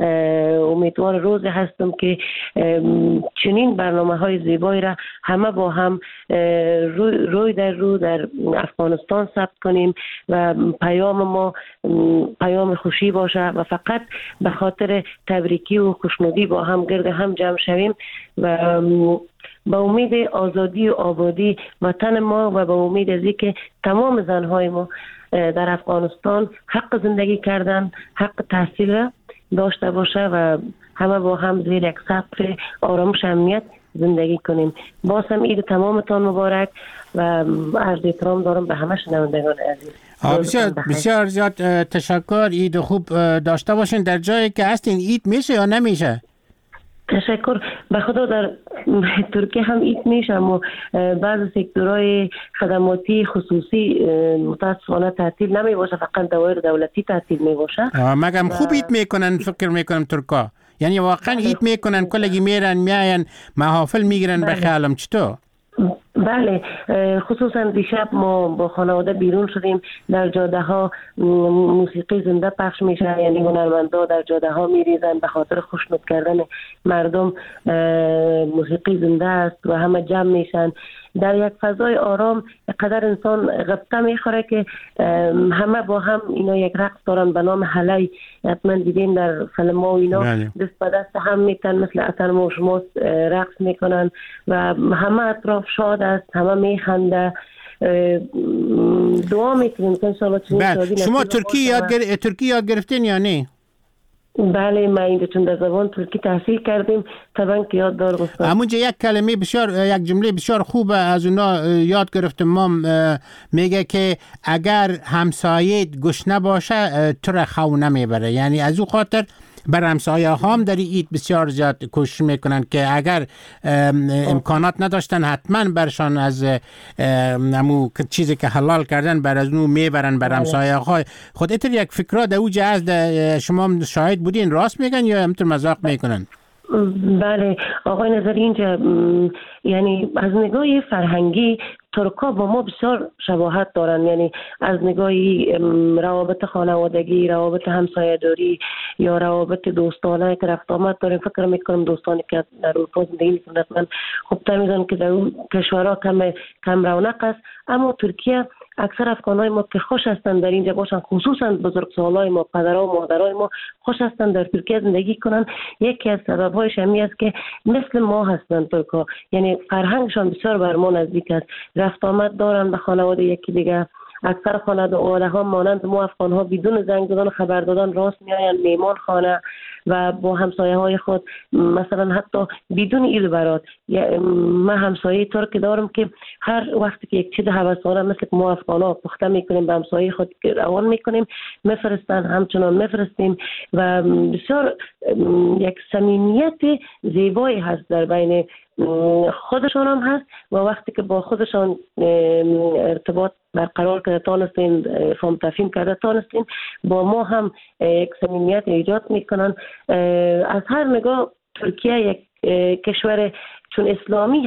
امیدوار روزی هستم که چنین برنامه های زیبایی را همه با هم روی در رو در افغانستان ثبت کنیم و پیام ما پیام خوشی باشه و فقط به خاطر تبریکی و خوشنودی با هم گرد هم جمع شویم و با امید آزادی و آبادی وطن ما و با امید از اینکه تمام زنهای ما در افغانستان حق زندگی کردن، حق تحصیل را داشته باشه و همه با هم زیر یک سقف آرامش امنیت زندگی کنیم. باز هم عید تمامتان مبارک و عرض احترام دارم به همه شنوندگان عزیز. بسیار زیاد تشکر. عید خوب داشته باشین. در جایی که هستین عید میشه یا نمیشه؟ تشکر. به خدا در ترکیه هم عید میشه و بعض سکتورهای خدماتی خصوصی متاسفانه تعطیل نمی باشه، فقط دوایر دولتی تعطیل می باشه. مگم خوب عید میکنن، فکر میکنم ترکا، یعنی واقعا عید میکنن، کلگی میرن میاین محافل میگیرن. به خیالم چطور؟ بله، خصوصا دیشب ما با خانواده بیرون شدیم، در جاده ها موسیقی زنده پخش میشه، یعنی هنرمندا در جاده ها میریزن به خاطر خوشنود کردن مردم. موسیقی زنده است و همه جمع میشن در یک فضای آرام. قدر انسان غبطه میخوره که همه با هم اینا یک رقص دارن به نام هلی، حتما دیدین در فیلم ها و اینا، دست به دست هم میتن مثل اتن و شما رقص میکنن و همه اطراف شاد است، همه میخنده. دعا میکنیم که انشاءالله شما ترکی یاد گرفتین یا نه؟ بله، ما اینجا چون در زبان ترکی تحصیل کردیم طبعا که یاد دار گفتم. همونجا یک کلمه بسیار، یک جمله بسیار خوب از اونا یاد گرفتم. ما میگه که اگر همسایت گشنه باشه تو را خو نمیبره، یعنی از او خاطر بر همسایه هم در عید بسیار زیاد کوشش میکنن که اگر امکانات نداشتن حتما برشان از همون چیزی که حلال کردن بر از اونو میبرن بر همسایه های خود. اتر یک فکرها در اوج از شما شاهد بودین، راست میگن یا همطور مذاق میکنن؟ بله آقای نظری، اینجا یعنی از نگاه فرهنگی ترکا با ما بسیار شباهت دارن، یعنی از نگاهی روابط خانوادگی، روابط همسایه‌داری یا روابط دوستانه که رفت آمد داریم. فکر میکنم دوستانی که در اروپا زندگی میکنند من خوبتر میدونم که در اون کشورها کم رونق است، اما ترکیه اکثر افغانای ما که خوش هستند در اینجا باشن، خصوصا بزرگسالای ما، پدرها و مادرای ما خوش هستند در ترکیه زندگی کنن. یکی از سبب‌هایش همین است که مثل ما هستند ترکا، یعنی فرهنگشان بسیار بر ما نزدیک است، رفت آمد دارن به خانواده یکی دیگه. اکثر خانواده ها مانند ما افغان ها بدون زنگ زدن خبر دادن راست میآیند میمان خانه و با همسایه های خود مثلا حتی بدون ایل برات. من همسایه ترک دارم که هر وقتی که یک چیز هوسانه مثل ما افغان ها پخته میکنیم به همسایه خود روان میکنیم، میفرستن، همچنان میفرستیم و بسیار یک صمیمیت زیبایی هست در بین خودشان هم هست و وقتی که با خودشان ارتباط برقرار کرده تانستین، فهم تفهیم کرده تانستین، با ما هم یک صمیمیت ایجاد میکنن. از هر نگاه ترکیه یک کشور چون اسلامی هست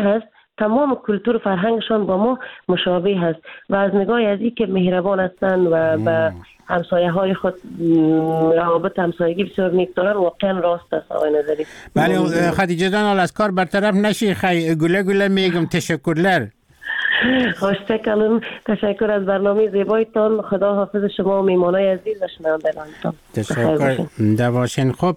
تمام کلتور و فرهنگشان با ما مشابه هست و از نگاه از این که مهربان هستند و به همسایه های خود روابط همسایگی بسیار نیک دارن، واقعا راست است آقای نظری. بله خدیجه جان، حال از کار برطرف نشی، خیلی گله میگم تشکرلر. خوشتکلم، تشکر از برنامه زیبایتان. خدا حافظ شما و میمانای عزیز و شنوندگانتان. تشکر دواشین. خب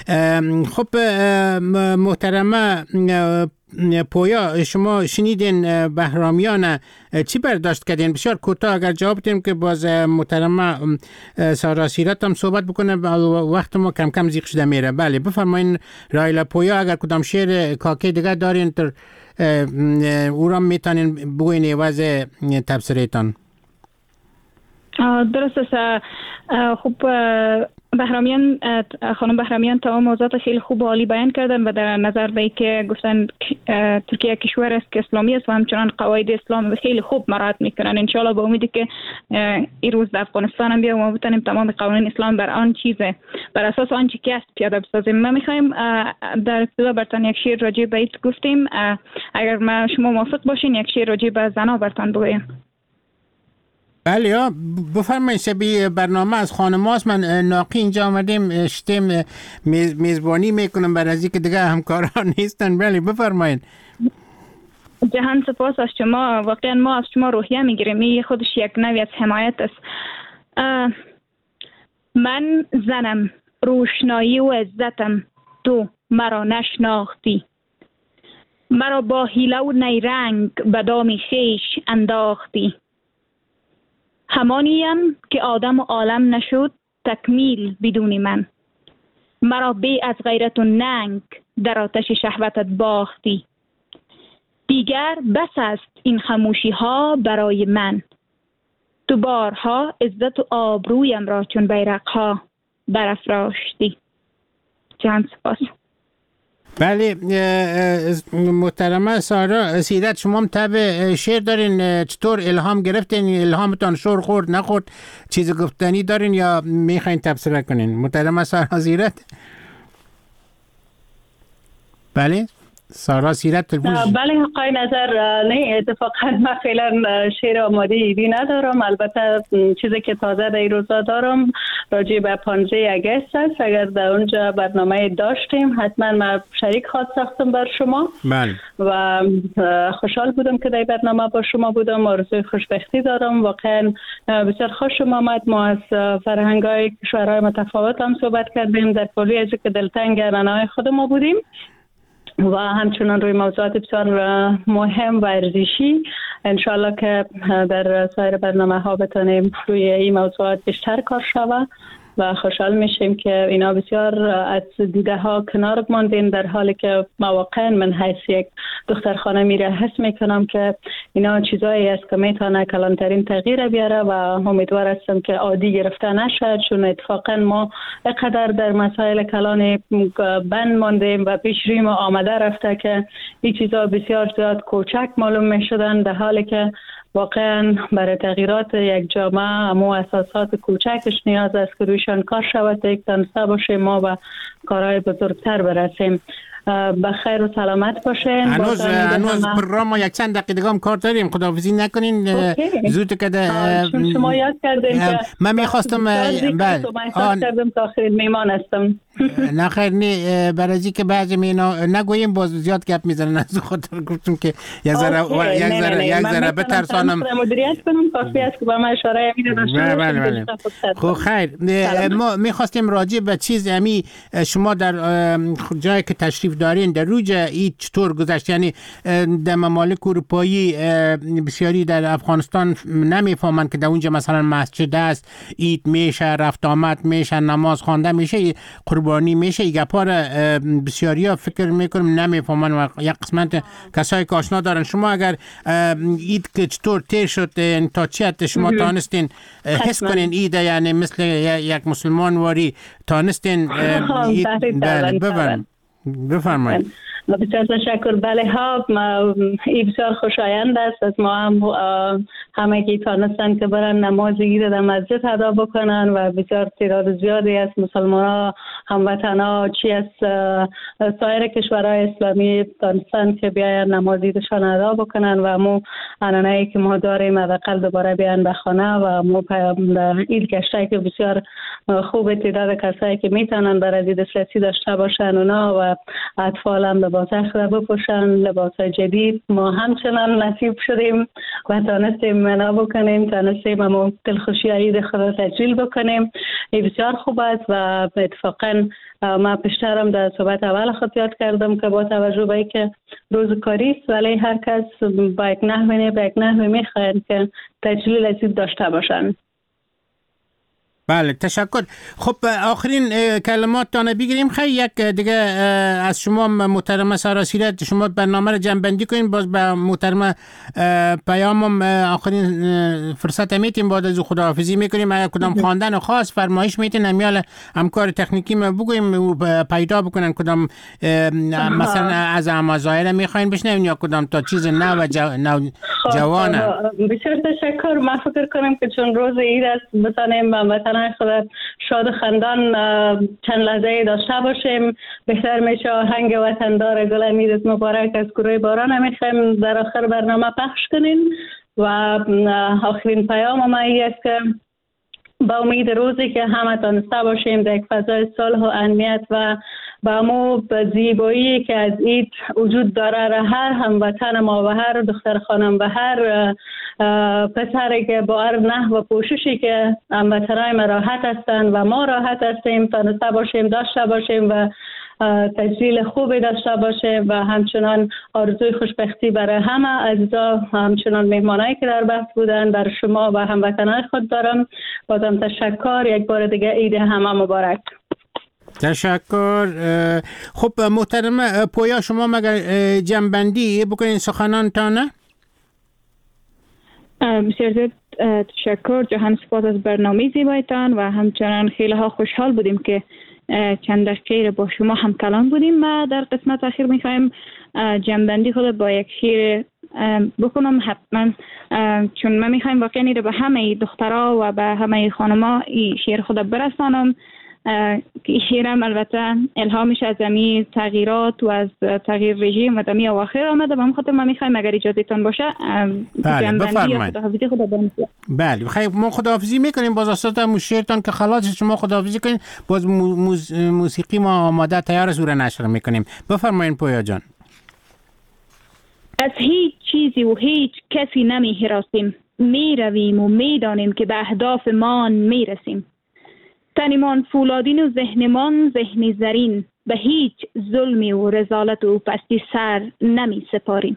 محترمه پویا، شما شنیدین بهرامیان چی برداشت کردین؟ بسیار کوتاه اگر جواب بدیم که باز محترمه سارا سیرت هم صحبت بکنه، وقت ما کم کم زیق شده میره. بله بفرمایین رایلا پویا، اگر کدام شعر کاکی دیگه دارین تر او را میتونین بگوین عوض تبصرهتان. درست است. خوب بهرامیان، خانم بهرامیان تمام موضوعات خیلی خوب و عالی بیان کردن و در نظر به که گفتن ترکیه کشور است که اسلامی است و همچنان قواعد اسلام خیلی خوب مراعات میکنن. انشالله با امیدی که این روز در افغانستان هم بیا و ما بتونیم تمام قوانین اسلام بر آن چیزه بر اساس آنچه که است پیاده بسازیم. ما میخوایم در ابتدا برتان یک شعر راجع به ایت گفتیم، اگر شما موافق باشین یک شعر راجع به زنا برتان بگویم. بله بفرمایید. شبیه برنامه از خانم هاست. من ناقی اینجا آمدیم شتیم میزبانی میکنم برای از که دیگه همکاران نیستن. بله بفرمایید. جهان سپاس از شما. واقعا ما از شما روحیه میگیریم. این خودش یک نوع از حمایت است. من زنم، روشنایی و عزتم، تو مرا نشناختی. مرا با حیله و نیرنگ به دام خویش انداختی. همانیم که آدم و عالم نشد تکمیل بدون من. مرا بی از غیرت و ننگ در آتش شهوتت باختی. دیگر بس است این خاموشی ها برای من. تو بارها عزت و آبرویم را چون بیرق ها برافراشتی. جان سپاس. بله محترمه سارا سیرت، شما هم طبع شعر دارین، چطور الهام گرفتین؟ الهامتان شور خورد نخورد؟ چیز گفتنی دارین یا میخواین تبصره کنین؟ محترمه سارا سیرت. بله سارا سیرت تلفون. بله آقای نظر، نه اتفاقا من فعلا شعر آماده ایدی ندارم. البته چیزی که تازه در این روزا دارم راجع به 15 اگست است. اگر در اونجا برنامه داشتیم حتما من شریک خواستم بر شما. بله. و خوشحال بودم که در برنامه با شما بودم. آرزوی خوشبختی دارم. واقعا بسیار خوشم آمد. ما از فرهنگ‌های کشورهای متفاوت هم صحبت کردیم، در کلی از که دلتنگ رنای خود ما بودیم و همچنان روی موضوعات بسیار مهم و ارزشی. انشالله که در سایر برنامه ها بتانیم روی این موضوعات بیشتر کار شود و خوشحال میشیم که اینا بسیار از دیده ها کنار ماندین، در حالی که واقعا من حیث یک دختر خانه میره حس میکنم که اینا چیزایی است که میتونه کلانترین تغییر بیاره و امیدوار هستم که عادی گرفته نشد، چون اتفاقا ما اقدر در مسائل کلان بند ماندیم و پیش روی ما آمده رفته که این چیزا بسیار زیاد کوچک معلوم میشدن، در حالی که واقعا برای تغییرات یک جامعه امو اساسات کوچکش نیاز است که رویشان کار شود تا یک تنسه باشه ما و کارهای بزرگتر برسیم. بخیر و سلامت باشین. هنوز پروگرام ما یک چند دقیقه هم کار داریم، خداحافظی نکنین. زود که شما یاد کردین که من میخواستم کردم تا آخر میمان هستم. نه خیر نه، برای که بعضی مینا نگوییم باز زیاد گپ میزنن، از خاطر گفتم که یک ذره بترسانم مدیریت کنم. کافی است که با من اشاره میدادم. بله. خب خیر، ما میخواستیم راجع به چیز امی شما در جایی که تشریف دارین در روز عید چطور گذشت؟ یعنی در ممالک اروپایی بسیاری در افغانستان نمیفهمن که در اونجا مثلا مسجد است، عید میشه، رفت آمد میشه، نماز خوانده میشه، قربانی میشه. گپا بسیاری ها فکر میکنم نمیفهمن و یک قسمت کسایی که آشنا دارن. شما اگر عید که چطور تیر شد تا چی حد شما تانستین حس کنین عید، یعنی مثل یک مسلمان واری تانستین عید؟ بفرمایید. بسیار تشکر. بله ها، این بسیار خوشایند است. از ما هم همه که تانستن که برن نماز عید در مسجد ادا بکنن و بسیار تعداد زیادی از مسلمان ها هموطنا چی از سایر کشورهای اسلامی دانستن که بیاین نماز عیدشان ادا بکنن و مو عنعنه‌ای که ما داریم حداقل دوباره بیان به خانه و مو عید گشته که بسیار خوب تعداد کسایی که میتونن برای دسترسی داشته باشن اونا و اطفال هم لباس خود بپوشن، لباس جدید. ما همچنان نصیب شدیم و تانستیم منا بکنیم، تانستیم همون دلخوشی عید خود را تجلیل بکنیم. این بسیار خوب است و اتفاقا ما پیشترم در صحبت اول خود یاد کردم که با توجه به اینکه روز کاری است ولی هر کس با یک نحوی میخواهند که تجلیل از عید داشته باشند. بله تشکر. خب آخرین کلماتتان بگیریم. خیلی یک دیگه از شما محترمه سارا سیرت، شما برنامه رو جمع‌بندی کنین. باز به محترمه پیامم آخرین فرصت میتیم بعد از خداحافظی میکنیم. اگر کدام خواندن خاص فرمایش میتین امیال همکار تکنیکی ما بگویم پیدا بکنن کدام مثلا از مزایر میخواین بشنوین یا کدام تا چیز نو و جوانه. بسیار تشکر. من فکر کنم که چون روز عید است بتانیم خود شاد خندان چند لحظه داشته باشیم. بهتر میشه آهنگ وطندار گل امیدت مبارک از گروه باران میخوایم در آخر برنامه پخش کنیم و آخرین پیام ما ای است که با امید روزی که همه تانسته باشیم در یک فضای صلح و امنیت و با مو زیبایی که از عید وجود داره را هر هموطن ما و هر دختر خانم و هر پسری که با هر نحو و کوششی که هموطنای ما راحت هستند و ما راحت هستیم تانسته باشیم داشته باشیم و تجلیل خوبی داشته باشه و همچنان آرزوی خوشبختی برای همه عزیزا، همچنان مهمانایی که در بحث بودن، بر شما و هموطنان خود دارم. بازم تشکر. یک بار دیگه عید همه مبارک. تشکر. خب محترم پویا شما مگر جنبندی بکنین سخنانتانه؟ بسیار زیاد تشکر. جهان سپاس از برنامه زیبایتان و همچنان خیلی ها خوشحال بودیم که چند دقیقه با شما هم کلام بودیم. ما در قسمت اخیر میخوایم جنبندی خود با یک شعر بکنم حتما، چون ما میخوایم واقعا به همه دخترها و به همه خانما این شعر خود برسانم که این شعرم البته الهامش از امی تغییرات و از تغییر رژیم و دمی اواخر آمده. به خاطر ما میخوایم اگر اجازه تان باشه جنبندی یا خداحافظی خود بریم. بله خیلی ما خداحافظی میکنیم. باز اصلا شعرتان که خلاص شما خداحافظی کنین. باز موسیقی ما آماده تیار سوره نشر میکنیم. بفرمایید پویا جان. از هیچ چیزی و هیچ کسی نمی هراسیم، می رویم و می دانیم که به اهدافمان می رسیم. تنمان فولادین و ذهنمان ذهنی زرین، به هیچ ظلمی و رذالت و پستی سر نمی سپاریم.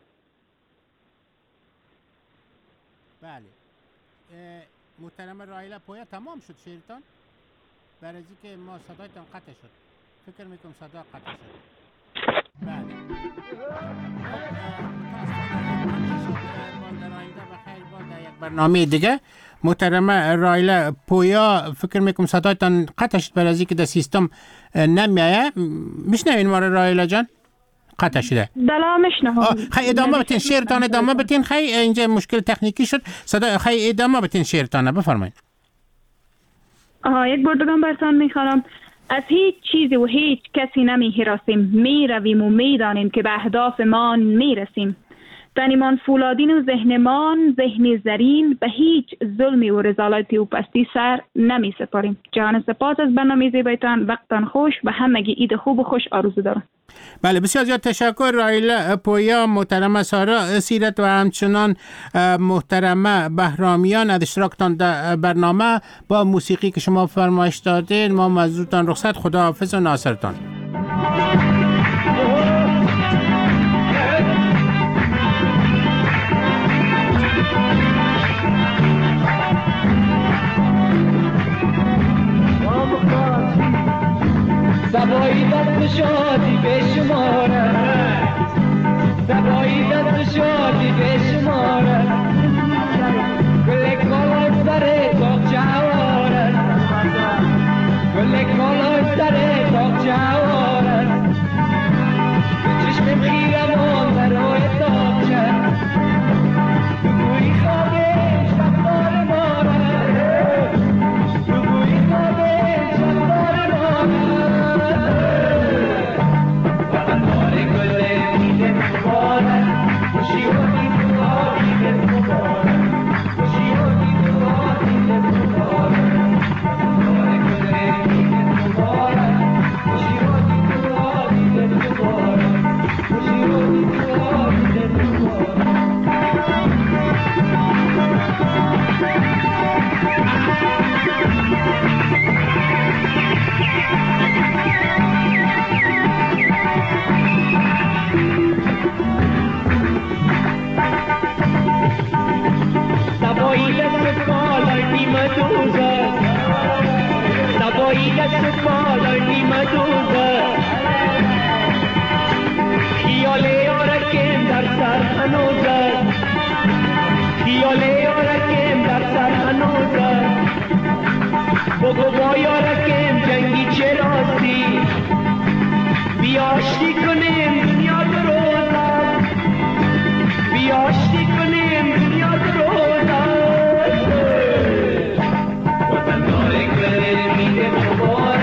بله محترم رایله پویا تمام شد شعرتان؟ برای که ما صدایتان قطع شد. فکر میکنم صدا قطع شد. بله برنامه دیگه محترم رایله پویا فکر میکنم صدایتان قطع شد برای که در سیستم نمیایه. میشنوین ما رایله جان؟ قطع شده. بلا میشنوم. خیلی ادامه بتین شعرتان ادامه بتین. خیلی اینجا مشکل تکنیکی شد. صدا خیلی ادامه بتین شعرتان بفرمایید. یک بار دیگه براتون میخوام. از هیچ چیزی و هیچ کسی نمی هراسیم، می رویم و می دانیم که به اهدافمان می رسیم. تنمان فولادین و ذهنمان ذهنی زرین، به هیچ ظلمی و رذالتی و پستی سر نمی سپاریم. جهان سپاس از برنامه زیبایتان. وقتان خوش و همگی عید خوب و خوش آرزو دارم. بله بسیار زیاد تشکر رایله پویا، محترمه سارا سیرت و همچنان محترمه بهرامیان از اشتراکتان در برنامه با موسیقی که شما فرمایش دادین. ما مزدورتان رخصت. خداحافظ و ناصرتان. سبایی دست شادی به شمارد، سبایی دست شادی به شمارد، گل کالا سر تاق جوارد، گل کالا سر تاق جوارد، به چشم خیرمان برای تاق شد، بگوی خوابه شبدار مارد، بگوی خوابه شبدار مارد. پادر نیمه دوزه خیال یارکم در سر هنوزه خیال یارکم در سر هنوزه بگو با یارکم